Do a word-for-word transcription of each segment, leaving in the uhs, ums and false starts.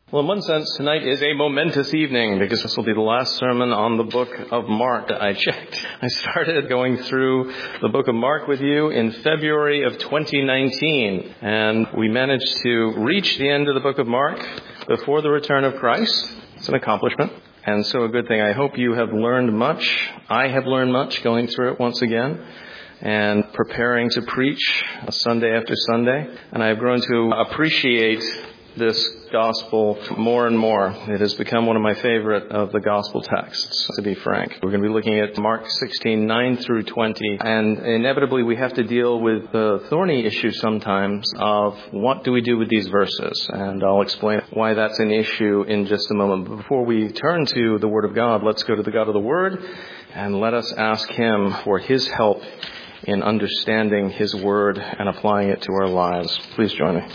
Well, in one sense, tonight is a momentous evening because this will be the last sermon on the book of Mark. I checked. I started going through the book of Mark with you in February of twenty nineteen, and we managed to reach the end of the book of Mark before the return of Christ. It's an accomplishment, and so a good thing. I hope you have learned much. I have learned much going through it once again and preparing to preach Sunday after Sunday, and I have grown to appreciate this gospel more and more. It has become one of my favorite of the gospel texts, to be frank. We're going to be looking at Mark sixteen, nine through twenty, and inevitably we have to deal with the thorny issue sometimes of what do we do with these verses, and I'll explain why that's an issue in just a moment. But before we turn to the Word of God, let's go to the God of the Word, and let us ask Him for His help in understanding His Word and applying it to our lives. Please join me.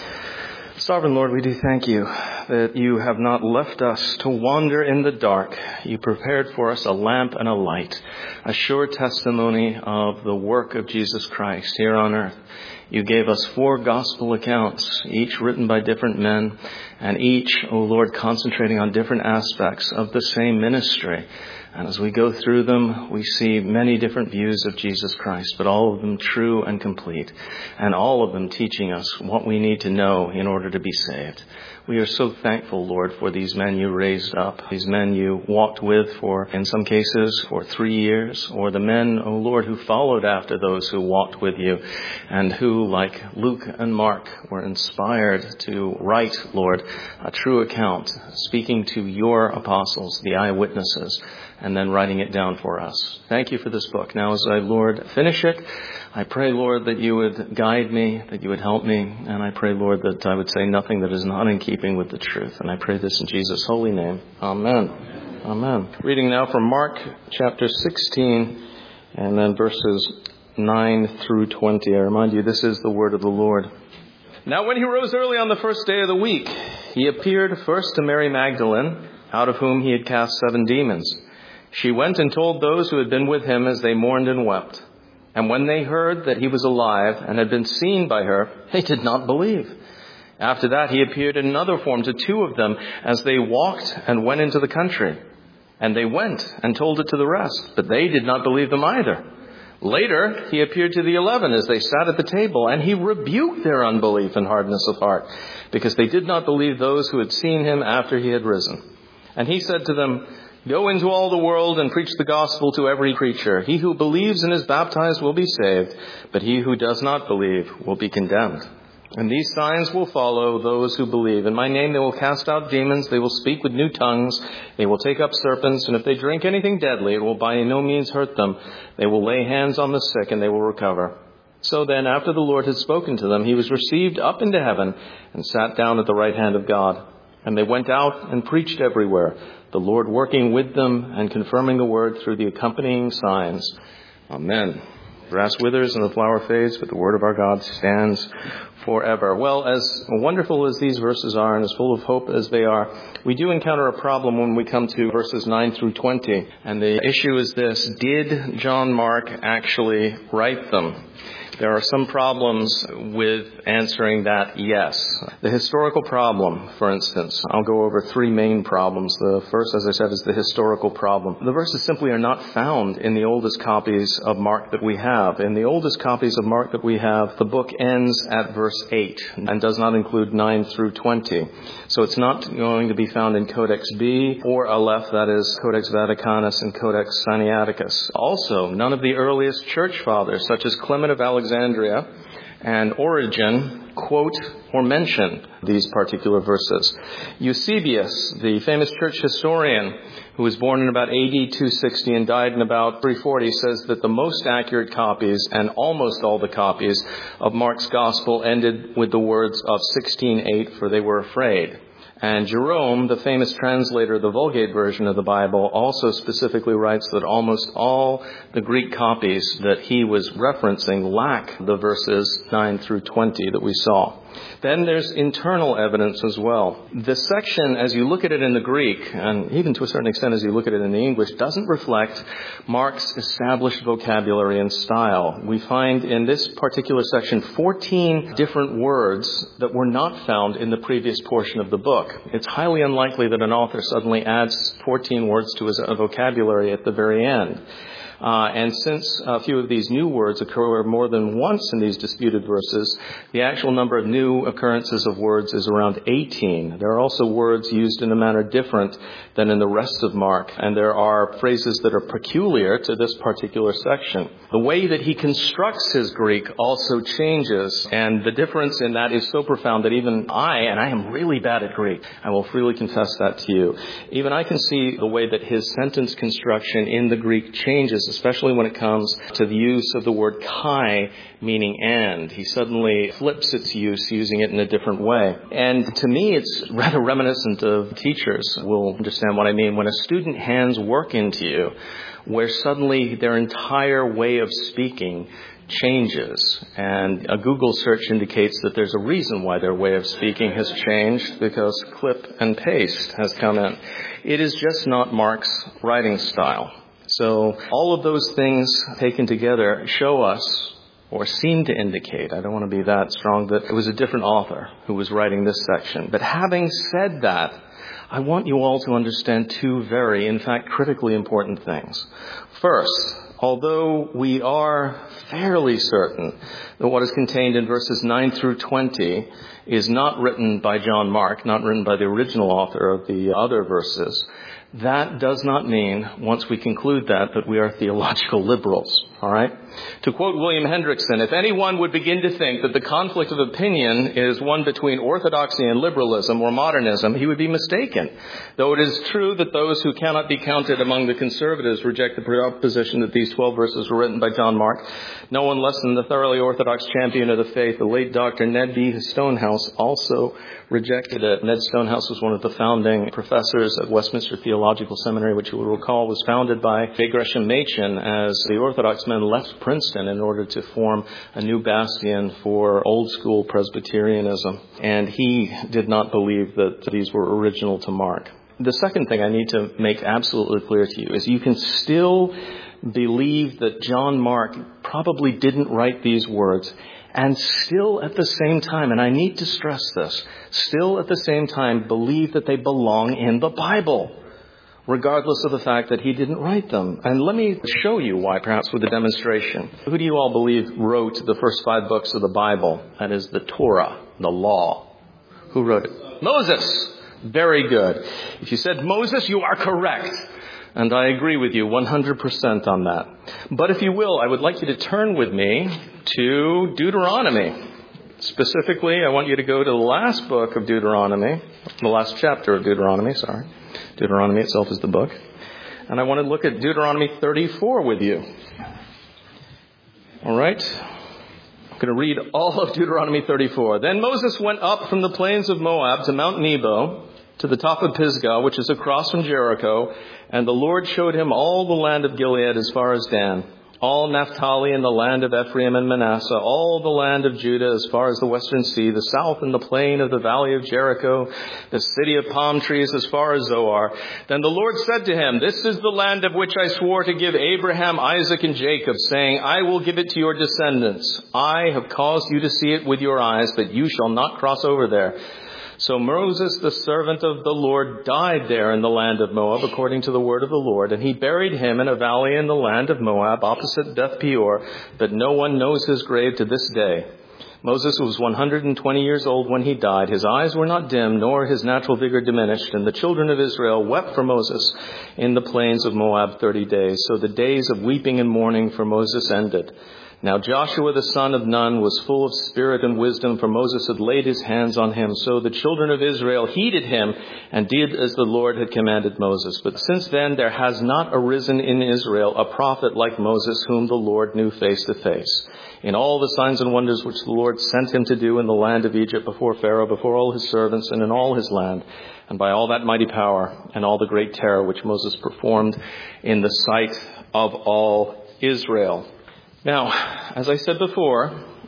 Sovereign Lord, we do thank you that you have not left us to wander in the dark. You prepared for us a lamp and a light, a sure testimony of the work of Jesus Christ here on earth. You gave us four gospel accounts, each written by different men, and each, O Lord, concentrating on different aspects of the same ministry. And as we go through them, we see many different views of Jesus Christ, but all of them true and complete, and all of them teaching us what we need to know in order to be saved. We are so thankful, Lord, for these men you raised up, these men you walked with for, in some cases, for three years, or the men, O Lord, who followed after those who walked with you, and who, like Luke and Mark, were inspired to write, Lord, a true account, speaking to your apostles, the eyewitnesses, and then writing it down for us. Thank you for this book. Now, as I, Lord, finish it, I pray, Lord, that you would guide me, that you would help me, and I pray, Lord, that I would say nothing that is not in keeping with the truth. And I pray this in Jesus' holy name. Amen. Amen. Amen. Reading now from Mark chapter sixteen, and then verses nine through twenty. I remind you, this is the word of the Lord. Now when he rose early on the first day of the week, he appeared first to Mary Magdalene, out of whom he had cast seven demons. She went and told those who had been with him as they mourned and wept. And when they heard that he was alive and had been seen by her, they did not believe. After that, he appeared in another form to two of them as they walked and went into the country. And they went and told it to the rest, but they did not believe them either. Later, he appeared to the eleven as they sat at the table, and he rebuked their unbelief and hardness of heart, because they did not believe those who had seen him after he had risen. And he said to them, "Go into all the world and preach the gospel to every creature. He who believes and is baptized will be saved, but he who does not believe will be condemned. And these signs will follow those who believe. In my name they will cast out demons, they will speak with new tongues, they will take up serpents, and if they drink anything deadly, it will by no means hurt them. They will lay hands on the sick and they will recover." So then, after the Lord had spoken to them, he was received up into heaven and sat down at the right hand of God. And they went out and preached everywhere, the Lord working with them and confirming the word through the accompanying signs. Amen. Grass withers and the flower fades, but the word of our God stands forever. Well, as wonderful as these verses are and as full of hope as they are, we do encounter a problem when we come to verses nine through twenty. And the issue is this: did John Mark actually write them? There are some problems with answering that yes. The historical problem, for instance, I'll go over three main problems. The first, as I said, is the historical problem. The verses simply are not found in the oldest copies of Mark that we have. In the oldest copies of Mark that we have, the book ends at verse eight and does not include nine through twenty. So it's not going to be found in Codex B or Aleph, that is Codex Vaticanus and Codex Sinaiticus. Also, none of the earliest church fathers, such as Clement of Alexandria, Alexandria and Origen, quote or mention these particular verses. Eusebius, the famous church historian who was born in about A D two sixty and died in about three forty, says that the most accurate copies and almost all the copies of Mark's gospel ended with the words of sixteen eight, for they were afraid. And Jerome, the famous translator of the Vulgate version of the Bible, also specifically writes that almost all the Greek copies that he was referencing lack the verses nine through twenty that we saw. Then there's internal evidence as well. The section, as you look at it in the Greek, and even to a certain extent as you look at it in the English, doesn't reflect Mark's established vocabulary and style. We find in this particular section fourteen different words that were not found in the previous portion of the book. It's highly unlikely that an author suddenly adds fourteen words to his vocabulary at the very end. Uh, and since a few of these new words occur more than once in these disputed verses, the actual number of new occurrences of words is around eighteen. There are also words used in a manner different than in the rest of Mark, and there are phrases that are peculiar to this particular section. The way that he constructs his Greek also changes, and the difference in that is so profound that even I, and I am really bad at Greek, I will freely confess that to you, even I can see the way that his sentence construction in the Greek changes, especially when it comes to the use of the word kai, meaning and. He suddenly flips its use, using it in a different way. And to me, it's rather reminiscent of teachers will understand what I mean. When a student hands work into you, where suddenly their entire way of speaking changes. And a Google search indicates that there's a reason why their way of speaking has changed, because clip and paste has come in. It is just not Mark's writing style. So all of those things taken together show us, or seem to indicate, I don't want to be that strong, that it was a different author who was writing this section. But having said that, I want you all to understand two very, in fact, critically important things. First, although we are fairly certain that what is contained in verses nine through twenty is not written by John Mark, not written by the original author of the other verses, that does not mean, once we conclude that, that we are theological liberals, all right? To quote William Hendrickson, if anyone would begin to think that the conflict of opinion is one between orthodoxy and liberalism or modernism, he would be mistaken. Though it is true that those who cannot be counted among the conservatives reject the proposition that these twelve verses were written by John Mark, no one less than the thoroughly orthodox champion of the faith, the late Doctor Ned B. Stonehouse, also rejected it. Ned Stonehouse was one of the founding professors at Westminster Theological Seminary, which you will recall was founded by J. Gresham Machen as the Orthodox men left Princeton in order to form a new bastion for old school Presbyterianism. And he did not believe that these were original to Mark. The second thing I need to make absolutely clear to you is you can still believe that John Mark probably didn't write these words, and still at the same time, and I need to stress this, still at the same time believe that they belong in the Bible, regardless of the fact that he didn't write them. And let me show you why, perhaps with a demonstration. Who do you all believe wrote the first five books of the Bible? That is the Torah, the law. Who wrote it? Moses. Very good. If you said Moses, you are correct. And I agree with you one hundred percent on that. But if you will, I would like you to turn with me to Deuteronomy. Specifically, I want you to go to the last book of Deuteronomy, the last chapter of Deuteronomy, sorry. Deuteronomy itself is the book. And I want to look at Deuteronomy thirty-four with you. All right. I'm going to read all of Deuteronomy thirty-four. Then Moses went up from the plains of Moab to Mount Nebo, to the top of Pisgah, which is across from Jericho, and the Lord showed him all the land of Gilead as far as Dan, all Naphtali and the land of Ephraim and Manasseh, all the land of Judah as far as the western sea, the south and the plain of the valley of Jericho, the city of palm trees as far as Zoar. Then the Lord said to him, this is the land of which I swore to give Abraham, Isaac, and Jacob, saying, I will give it to your descendants. I have caused you to see it with your eyes, but you shall not cross over there. So Moses, the servant of the Lord, died there in the land of Moab, according to the word of the Lord. And he buried him in a valley in the land of Moab, opposite Beth Peor, but no one knows his grave to this day. Moses was one hundred twenty years old when he died. His eyes were not dim, nor his natural vigor diminished. And the children of Israel wept for Moses in the plains of Moab thirty days. So the days of weeping and mourning for Moses ended. Now Joshua the son of Nun was full of spirit and wisdom, for Moses had laid his hands on him. So the children of Israel heeded him and did as the Lord had commanded Moses. But since then there has not arisen in Israel a prophet like Moses, whom the Lord knew face to face. In all the signs and wonders which the Lord sent him to do in the land of Egypt before Pharaoh, before all his servants, and in all his land, and by all that mighty power and all the great terror which Moses performed in the sight of all Israel. Now, as I said before,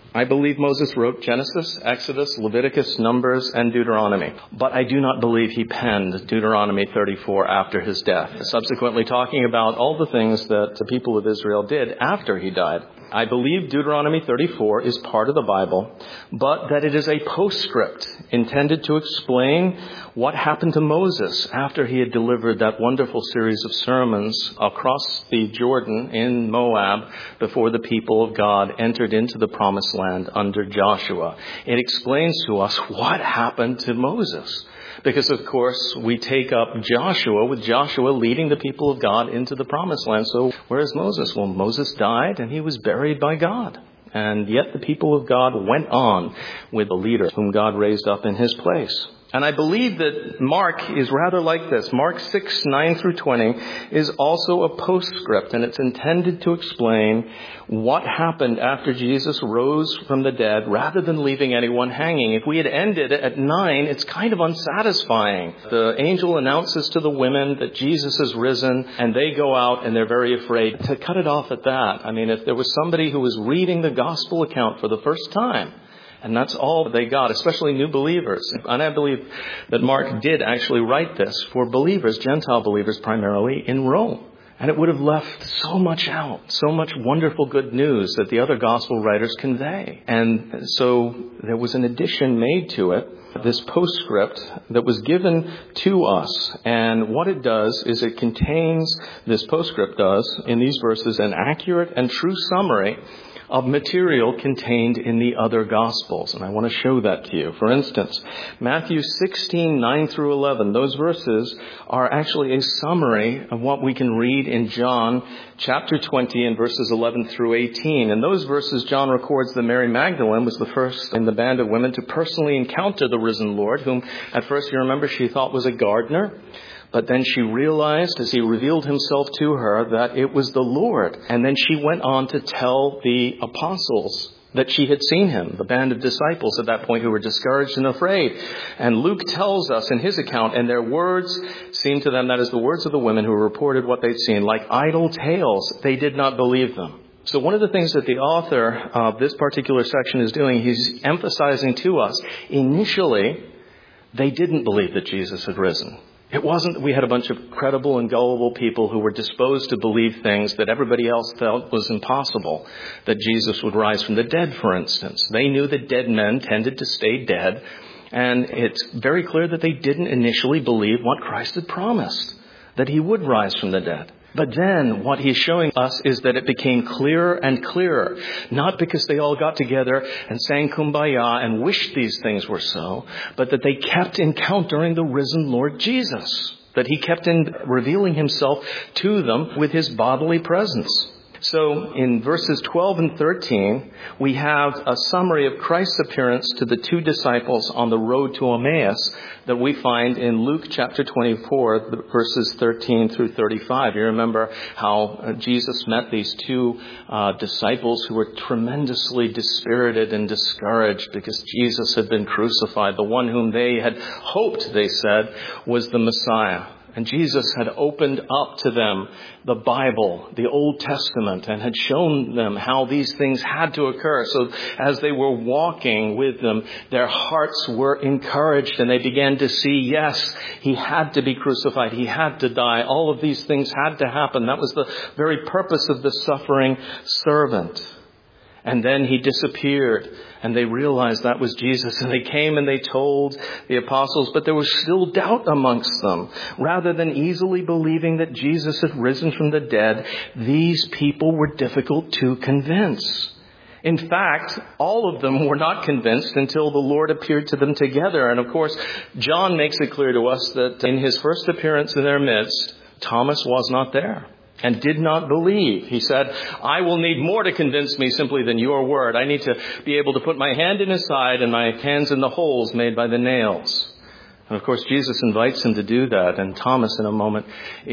I believe Moses wrote Genesis, Exodus, Leviticus, Numbers, and Deuteronomy. But I do not believe he penned Deuteronomy thirty-four after his death, subsequently talking about all the things that the people of Israel did after he died. I believe Deuteronomy thirty-four is part of the Bible, but that it is a postscript intended to explain what happened to Moses after he had delivered that wonderful series of sermons across the Jordan in Moab before the people of God entered into the promised land under Joshua. It explains to us what happened to Moses. Because, of course, we take up Joshua with Joshua leading the people of God into the promised land. So where is Moses? Well, Moses died and he was buried by God. And yet the people of God went on with the leader whom God raised up in his place. And I believe that Mark is rather like this. Mark six, nine through twenty is also a postscript, and it's intended to explain what happened after Jesus rose from the dead rather than leaving anyone hanging. If we had ended at nine, it's kind of unsatisfying. The angel announces to the women that Jesus has risen, and they go out and they're very afraid. To cut it off at that, I mean, if there was somebody who was reading the gospel account for the first time, and that's all they got, especially new believers. And I believe that Mark did actually write this for believers, Gentile believers primarily, in Rome. And it would have left so much out, so much wonderful good news that the other gospel writers convey. And so there was an addition made to it, this postscript that was given to us. And what it does is it contains, this postscript does, in these verses, an accurate and true summary of material contained in the other Gospels. And I want to show that to you. For instance, Matthew sixteen, nine through eleven, those verses are actually a summary of what we can read in John chapter twenty and verses eleven through eighteen. In those verses, John records that Mary Magdalene was the first in the band of women to personally encounter the risen Lord, whom at first, you remember, she thought was a gardener. But then she realized, as he revealed himself to her, that it was the Lord. And then she went on to tell the apostles that she had seen him, the band of disciples at that point who were discouraged and afraid. And Luke tells us in his account, and their words seemed to them, that is the words of the women who reported what they'd seen, like idle tales. They did not believe them. So one of the things that the author of this particular section is doing, he's emphasizing to us, initially, they didn't believe that Jesus had risen. It wasn't that we had a bunch of credible and gullible people who were disposed to believe things that everybody else felt was impossible, that Jesus would rise from the dead, for instance. They knew that dead men tended to stay dead, and it's very clear that they didn't initially believe what Christ had promised, that he would rise from the dead. But then what he's showing us is that it became clearer and clearer, not because they all got together and sang Kumbaya and wished these things were so, but that they kept encountering the risen Lord Jesus, that he kept in revealing himself to them with his bodily presence. So in verses twelve and thirteen, we have a summary of Christ's appearance to the two disciples on the road to Emmaus that we find in Luke chapter twenty-four, verses thirteen through thirty-five. You remember how Jesus met these two uh, disciples who were tremendously dispirited and discouraged because Jesus had been crucified, the one whom they had hoped, they said, was the Messiah. And Jesus had opened up to them the Bible, the Old Testament, and had shown them how these things had to occur. So as they were walking with them, their hearts were encouraged and they began to see, yes, he had to be crucified. He had to die. All of these things had to happen. That was the very purpose of the suffering servant. And then he disappeared, and they realized that was Jesus. And they came and they told the apostles, but there was still doubt amongst them. Rather than easily believing that Jesus had risen from the dead, these people were difficult to convince. In fact, all of them were not convinced until the Lord appeared to them together. And of course, John makes it clear to us that in his first appearance in their midst, Thomas was not there and did not believe. He said, I will need more to convince me simply than your word. I need to be able to put my hand in his side and my hands in the holes made by the nails. And of course, Jesus invites him to do that. And Thomas, in a moment,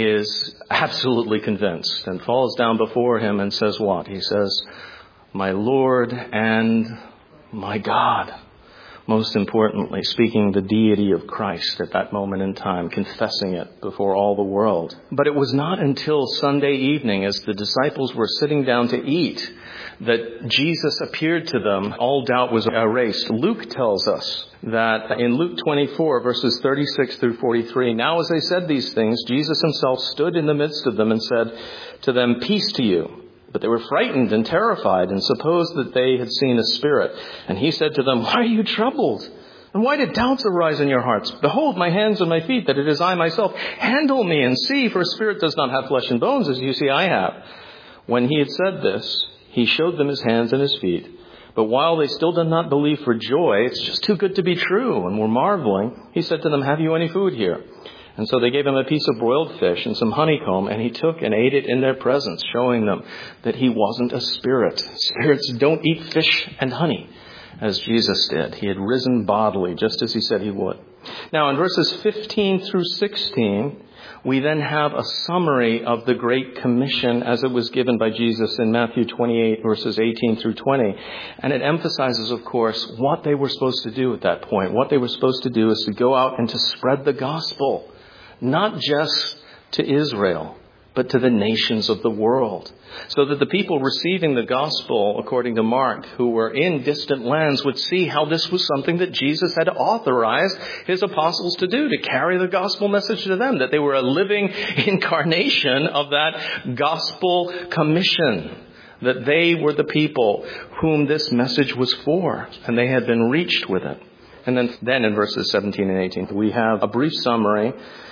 is absolutely convinced and falls down before him and says what? He says, my Lord and my God. most importantly, speaking the deity of Christ at that moment in time, confessing it before all the world. But it was not until Sunday evening, as the disciples were sitting down to eat, that Jesus appeared to them. All doubt was erased. Luke tells us that in Luke twenty-four, verses thirty-six through forty-three, now as they said these things, Jesus himself stood in the midst of them and said to them, "Peace to you." But they were frightened and terrified and supposed that they had seen a spirit. And he said to them, "Why are you troubled? And why did doubts arise in your hearts? Behold, my hands and my feet, that it is I myself. Handle me and see, for a spirit does not have flesh and bones, as you see I have." When he had said this, he showed them his hands and his feet. But while they still did not believe for joy, it's just too good to be true, and were marveling, he said to them, "Have you any food here?" And so they gave him a piece of broiled fish and some honeycomb, and he took and ate it in their presence, showing them that he wasn't a spirit. Spirits don't eat fish and honey, as Jesus did. He had risen bodily, just as he said he would. Now, in verses fifteen through sixteen, we then have a summary of the Great Commission as it was given by Jesus in Matthew twenty-eight, verses eighteen through twenty. And it emphasizes, of course, what they were supposed to do at that point. What they were supposed to do is to go out and to spread the gospel, not just to Israel, but to the nations of the world, so that the people receiving the gospel, according to Mark, who were in distant lands, would see how this was something that Jesus had authorized his apostles to do, to carry the gospel message to them, that they were a living incarnation of that gospel commission, that they were the people whom this message was for, and they had been reached with it. And then, then in verses seventeen and eighteen, we have a brief summary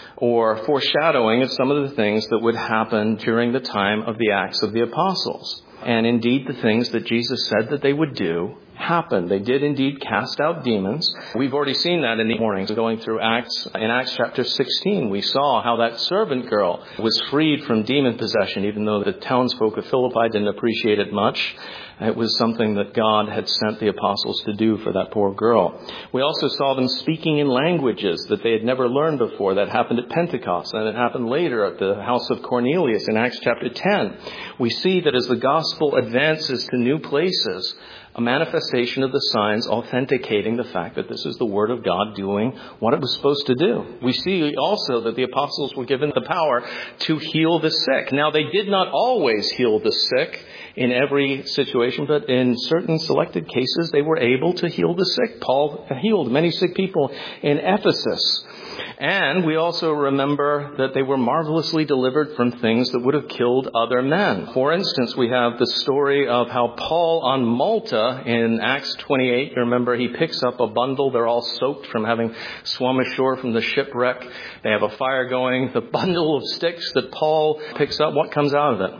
or foreshadowing of some of the things that would happen during the time of the Acts of the Apostles. And indeed, the things that Jesus said that they would do happened. They did indeed cast out demons. We've already seen that in the mornings going through Acts. In Acts chapter sixteen, we saw how that servant girl was freed from demon possession, even though the townsfolk of Philippi didn't appreciate it much. It was something that God had sent the apostles to do for that poor girl. We also saw them speaking in languages that they had never learned before. That happened at Pentecost, and it happened later at the house of Cornelius in Acts chapter ten. We see that as the gospel advances to new places, a manifestation of the signs authenticating the fact that this is the Word of God doing what it was supposed to do. We see also that the apostles were given the power to heal the sick. Now, they did not always heal the sick in every situation, but in certain selected cases, they were able to heal the sick. Paul healed many sick people in Ephesus. And we also remember that they were marvelously delivered from things that would have killed other men. For instance, we have the story of how Paul on Malta in Acts twenty-eight, you remember, he picks up a bundle. They're all soaked from having swum ashore from the shipwreck. They have a fire going. The bundle of sticks that Paul picks up, what comes out of it?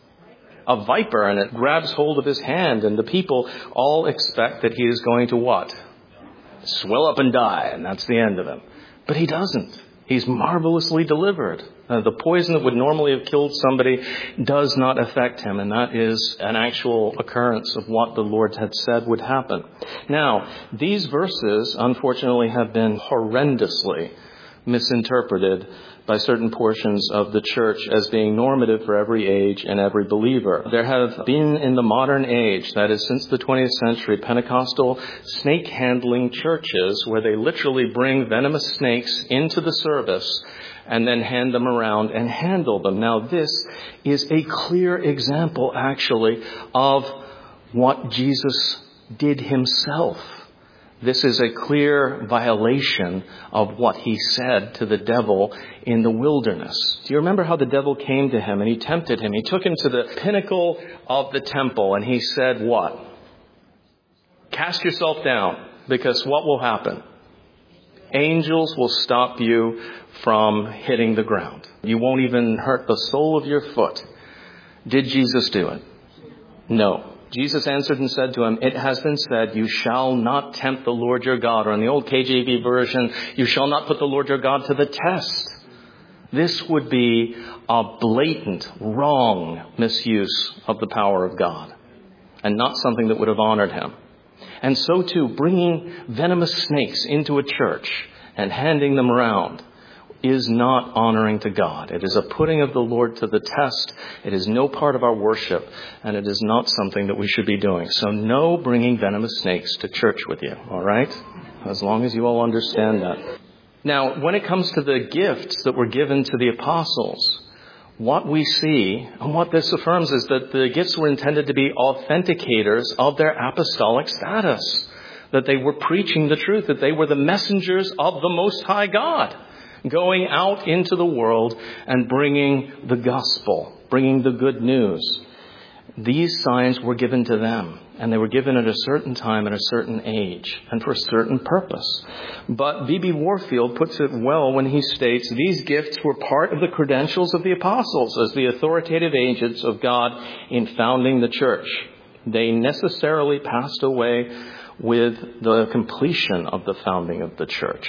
A viper, and it grabs hold of his hand, and the people all expect that he is going to what? Swell up and die, and that's the end of him. But he doesn't. He's marvelously delivered. Uh, the poison that would normally have killed somebody does not affect him, and that is an actual occurrence of what the Lord had said would happen. Now, these verses, unfortunately, have been horrendously misinterpreted by certain portions of the church as being normative for every age and every believer. There have been in the modern age, that is since the twentieth century, Pentecostal snake-handling churches where they literally bring venomous snakes into the service and then hand them around and handle them. Now, this is a clear example, actually, of what Jesus did himself. This is a clear violation of what he said to the devil in the wilderness. Do you remember how the devil came to him and he tempted him? He took him to the pinnacle of the temple and he said, what? Cast yourself down, because what will happen? Angels will stop you from hitting the ground. You won't even hurt the sole of your foot. Did Jesus do it? No. Jesus answered and said to him, it has been said, you shall not tempt the Lord your God. Or in the old K J V version, you shall not put the Lord your God to the test. This would be a blatant, wrong misuse of the power of God, and not something that would have honored him. And so too, bringing venomous snakes into a church and handing them around is not honoring to God. It is a putting of the Lord to the test. It is no part of our worship, and it is not something that we should be doing. So no bringing venomous snakes to church with you, all right? As long as you all understand that. Now, when it comes to the gifts that were given to the apostles, what we see, and what this affirms, is that the gifts were intended to be authenticators of their apostolic status, that they were preaching the truth, that they were the messengers of the Most High God, going out into the world and bringing the gospel, bringing the good news. These signs were given to them, and they were given at a certain time, at a certain age, and for a certain purpose. But B B Warfield puts it well when he states, these gifts were part of the credentials of the apostles as the authoritative agents of God in founding the church. They necessarily passed away with the completion of the founding of the church.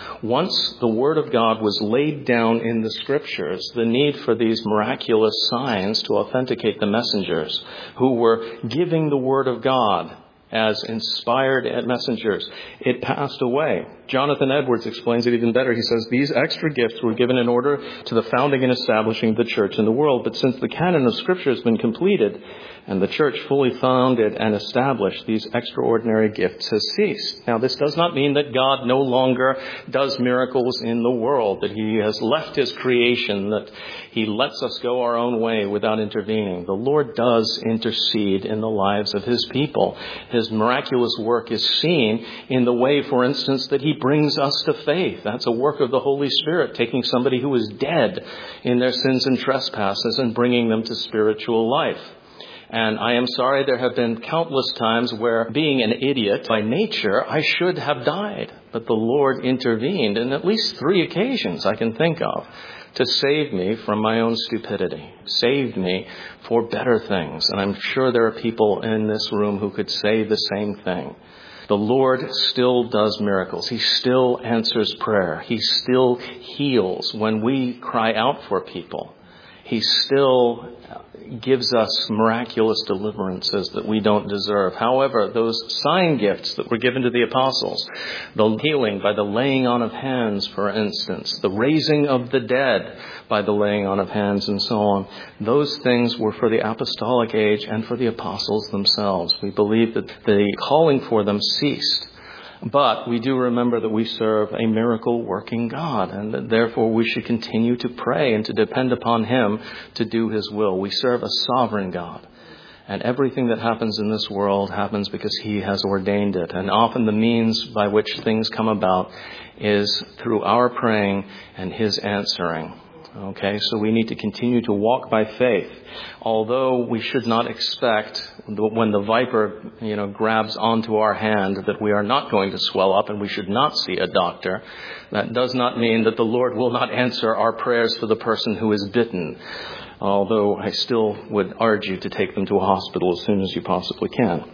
Once the Word of God was laid down in the Scriptures, the need for these miraculous signs to authenticate the messengers who were giving the Word of God as inspired messengers, it passed away. Jonathan Edwards explains it even better. He says, these extra gifts were given in order to the founding and establishing the church in the world. But since the canon of Scripture has been completed and the church fully founded and established, these extraordinary gifts has ceased. Now, this does not mean that God no longer does miracles in the world, that he has left his creation, that he lets us go our own way without intervening. The Lord does intercede in the lives of his people. His miraculous work is seen in the way, for instance, that he brings us to faith. That's a work of the Holy Spirit, taking somebody who is dead in their sins and trespasses and bringing them to spiritual life. And I am sorry, there have been countless times where, being an idiot by nature, I should have died. But the Lord intervened in at least three occasions I can think of to save me from my own stupidity, saved me for better things. And I'm sure there are people in this room who could say the same thing. The Lord still does miracles. He still answers prayer. He still heals when we cry out for people. He still gives us miraculous deliverances that we don't deserve. However, those sign gifts that were given to the apostles, the healing by the laying on of hands, for instance, the raising of the dead by the laying on of hands and so on, those things were for the apostolic age and for the apostles themselves. We believe that the calling for them ceased. But we do remember that we serve a miracle-working God, and that therefore we should continue to pray and to depend upon him to do his will. We serve a sovereign God, and everything that happens in this world happens because he has ordained it. And often the means by which things come about is through our praying and his answering. Okay, so we need to continue to walk by faith. Although we should not expect when the viper, you know, grabs onto our hand that we are not going to swell up and we should not see a doctor. That does not mean that the Lord will not answer our prayers for the person who is bitten. Although I still would urge you to take them to a hospital as soon as you possibly can.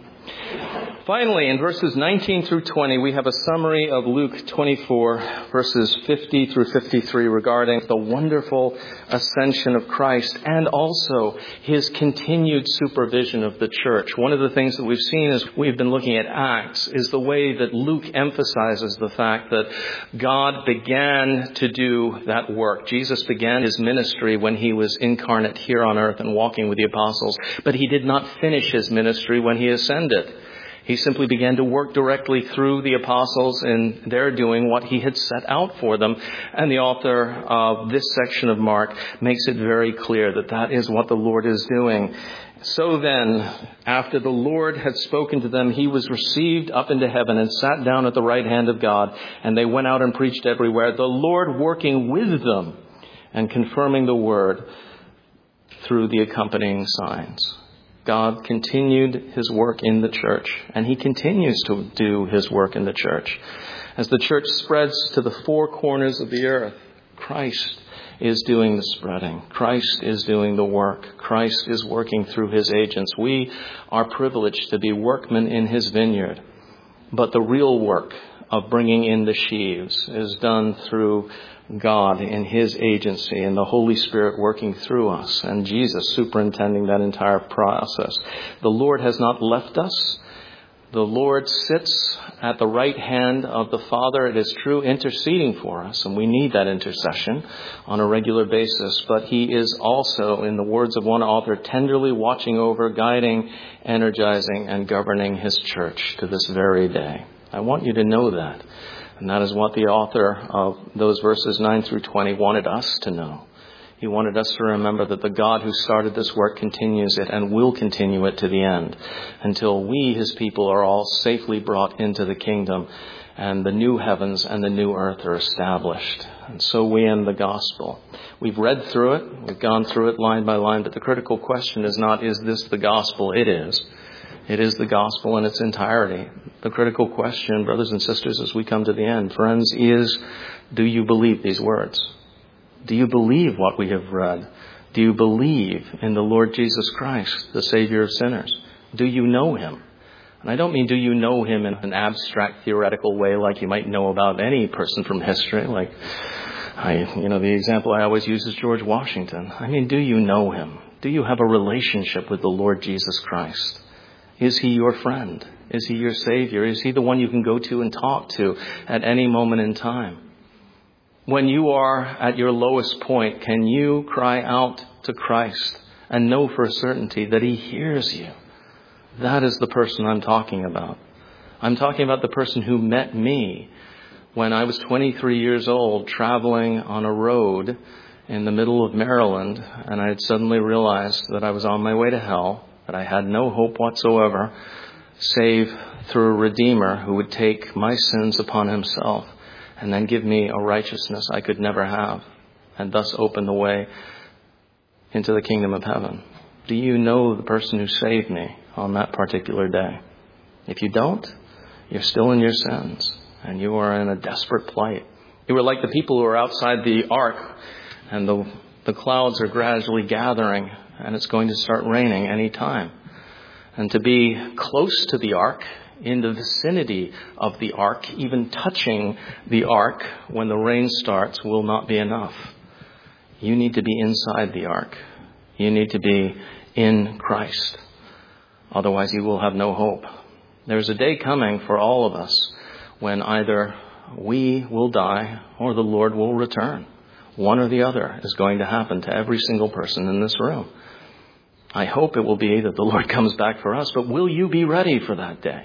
Finally, in verses nineteen through twenty, we have a summary of Luke twenty-four, verses fifty through fifty-three, regarding the wonderful ascension of Christ and also his continued supervision of the church. One of the things that we've seen as we've been looking at Acts is the way that Luke emphasizes the fact that God began to do that work. Jesus began his ministry when he was incarnate here on earth and walking with the apostles, but he did not finish his ministry when he ascended. He simply began to work directly through the apostles in their doing what he had set out for them. And the author of this section of Mark makes it very clear that that is what the Lord is doing. So then, after the Lord had spoken to them, he was received up into heaven and sat down at the right hand of God. And they went out and preached everywhere, the Lord working with them and confirming the word through the accompanying signs. God continued his work in the church, and he continues to do his work in the church. As the church spreads to the four corners of the earth, Christ is doing the spreading. Christ is doing the work. Christ is working through his agents. We are privileged to be workmen in his vineyard. But the real work of bringing in the sheaves is done through God in his agency and the Holy Spirit working through us and Jesus superintending that entire process. The Lord has not left us The Lord sits at the right hand of the Father. It is true, interceding for us, and we need that intercession on a regular basis. But he is also, in the words of one author, tenderly watching over, guiding, energizing, and governing his church to this very day. I want you to know that. And that is what the author of those verses nine through twenty wanted us to know. He wanted us to remember that the God who started this work continues it and will continue it to the end until we, his people, are all safely brought into the kingdom and the new heavens and the new earth are established. And so we end the gospel. We've read through it. We've gone through it line by line. But the critical question is not, is this the gospel? It is. It is the gospel in its entirety. The critical question, brothers and sisters, as we come to the end, friends, is, do you believe these words? Do you believe what we have read? Do you believe in the Lord Jesus Christ, the Savior of sinners? Do you know him? And I don't mean do you know him in an abstract, theoretical way like you might know about any person from history. Like, I, you know, the example I always use is George Washington. I mean, do you know him? Do you have a relationship with the Lord Jesus Christ? Is he your friend? Is he your Savior? Is he the one you can go to and talk to at any moment in time? When you are at your lowest point, can you cry out to Christ and know for a certainty that he hears you? That is the person I'm talking about. I'm talking about the person who met me when I was twenty-three years old, traveling on a road in the middle of Maryland, and I had suddenly realized that I was on my way to hell, that I had no hope whatsoever, save through a Redeemer who would take my sins upon himself and then give me a righteousness I could never have, and thus open the way into the kingdom of heaven. Do you know the person who saved me on that particular day? If you don't, you're still in your sins, and you are in a desperate plight. You are like the people who are outside the ark, and the, the clouds are gradually gathering, and it's going to start raining any time. And to be close to the ark, in the vicinity of the ark, even touching the ark when the rain starts, will not be enough. You need to be inside the ark. You need to be in Christ. Otherwise, you will have no hope. There's a day coming for all of us when either we will die or the Lord will return. One or the other is going to happen to every single person in this room. I hope it will be that the Lord comes back for us, but will you be ready for that day?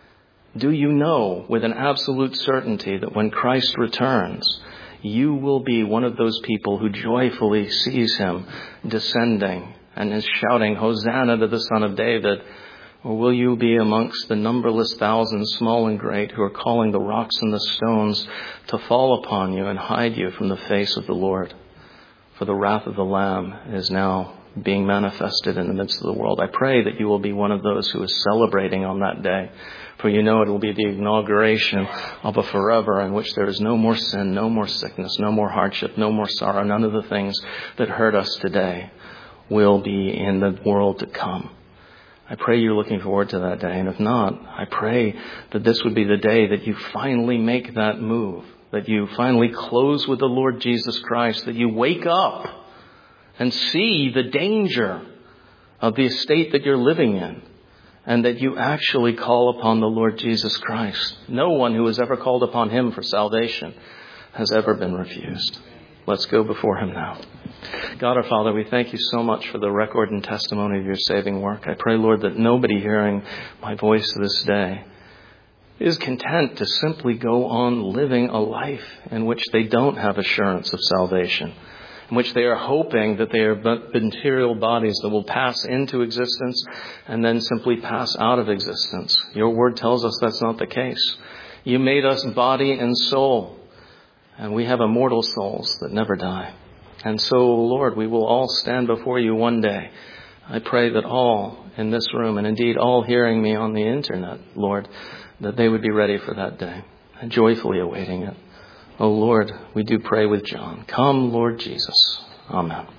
Do you know with an absolute certainty that when Christ returns, you will be one of those people who joyfully sees him descending and is shouting, Hosanna to the Son of David? Or will you be amongst the numberless thousands, small and great, who are calling the rocks and the stones to fall upon you and hide you from the face of the Lord? For the wrath of the Lamb is now being manifested in the midst of the world. I pray that you will be one of those who is celebrating on that day. For you know it will be the inauguration of a forever in which there is no more sin, no more sickness, no more hardship, no more sorrow. None of the things that hurt us today will be in the world to come. I pray you're looking forward to that day. And if not, I pray that this would be the day that you finally make that move, that you finally close with the Lord Jesus Christ, that you wake up and see the danger of the estate that you're living in, and that you actually call upon the Lord Jesus Christ. No one who has ever called upon him for salvation has ever been refused. Let's go before him now. God our Father, we thank you so much for the record and testimony of your saving work. I pray, Lord, that nobody hearing my voice this day is content to simply go on living a life in which they don't have assurance of salvation, in which they are hoping that they are material bodies that will pass into existence and then simply pass out of existence. Your word tells us that's not the case. You made us body and soul, and we have immortal souls that never die. And so, Lord, we will all stand before you one day. I pray that all in this room, and indeed all hearing me on the internet, Lord, that they would be ready for that day and joyfully awaiting it. Oh, Lord, we do pray with John. Come, Lord Jesus. Amen.